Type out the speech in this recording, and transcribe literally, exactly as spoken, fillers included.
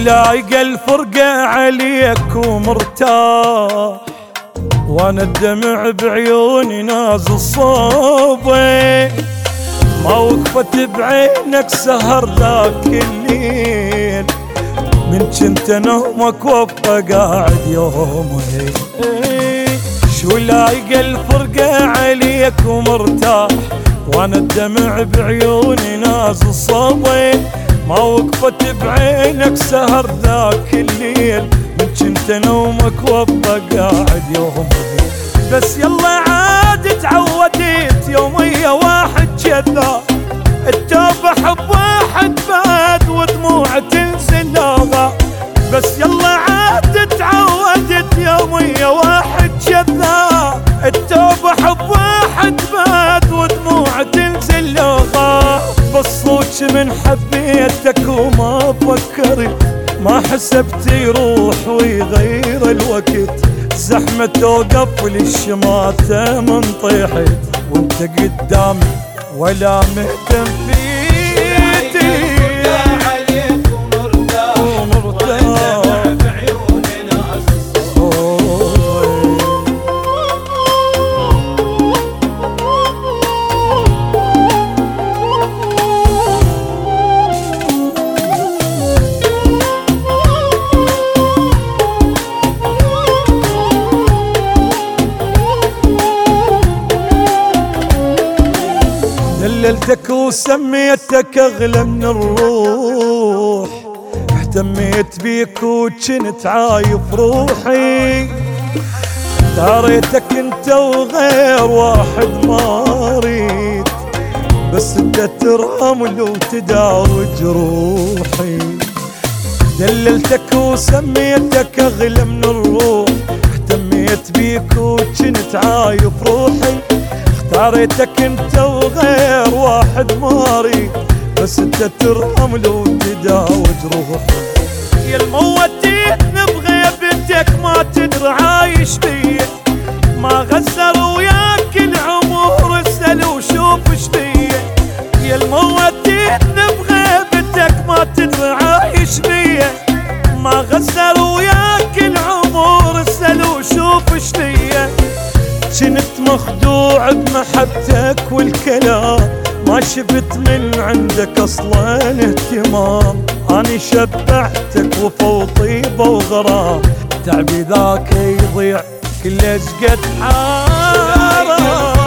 لايق الفرقة عليك ومرتاح، وانا الدمع بعيوني نازل صوبي، ما وقفت بعينك سهر ذاك الليل، من جنت نومك وابقى قاعد يومي. شو لايق الفرقة عليك ومرتاح، وانا الدمع بعيوني نازل صوبي، ما وقفت بعينك سهر ذاك الليل، من جنت نومك وابقى قاعد يومي. بس يلا عاد تعودت يومية واحد كذا، التوبة حب واحد بعد ودموع تنزل لغة. بس يلا عاد تعودت يومية واحد كذا، التوبة حب واحد بعد ودموع تنزل لغة. بصوت من حبيتك وما فكرت، ما حسبت يروح ويغير الوقت، زحمة توقف للشماتة من طيحت، وانت قدامي ولا مهتم فيتي. عليك ومرتاح ومرتاح بعيوني نازل صوبي. دللتك وسميتك اغلى من الروح، اهتميت بيك وجنت عايف روحي، داريتك انت وغير واحد ما اريد، بس انت ترمل وتداوي جروحي. دللتك وسميتك اغلى من الروح، اهتميت بيك وجنت عايف روحي، داريتك انت وغير واحد ماري، بس انت ترمل وتداوي جروحي. يا الموديتني بغيبتك ما تدري عايش بيه، ما غزر وياك العمر اسأل وشوف ايش بيه. يا الموديتني بغيبتك ما تدري عايش بيه، ما غزر وياك العمر اسأل وشوف ايش بيه. كنت مخدوع بمحبتك والكلام، ما شفت من عندك اصلا اهتمام، اني شبعتك وفو طيبة وغرام، تعبي ذاك يضيع كل قد حرام.